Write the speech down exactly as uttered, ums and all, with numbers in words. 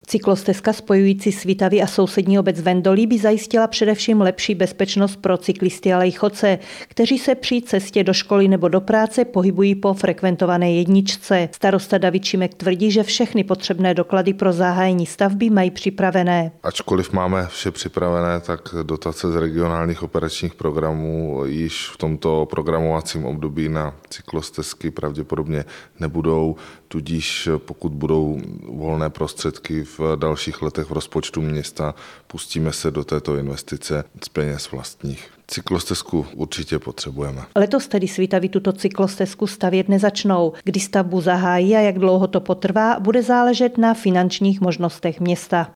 Cyklostezka spojující Svitavy a sousední obec Vendolí by zajistila především lepší bezpečnost pro cyklisty a lejchodce, kteří se při cestě do školy nebo do práce pohybují po frekventované jedničce. Starosta David Šimek tvrdí, že všechny potřebné doklady pro zahájení stavby mají připravené. Ačkoliv máme vše připravené, tak dotace z regionálních operačních programů již v tomto programovacím období na cyklostezky pravděpodobně nebudou, tudíž pokud budou volné prostředky v dalších letech v rozpočtu města, pustíme se do této investice z peněz vlastních. Cyklostezku určitě potřebujeme. Letos tedy Svitavy tuto cyklostezku stavět nezačnou. Kdy stavbu zahájí a jak dlouho to potrvá, bude záležet na finančních možnostech města.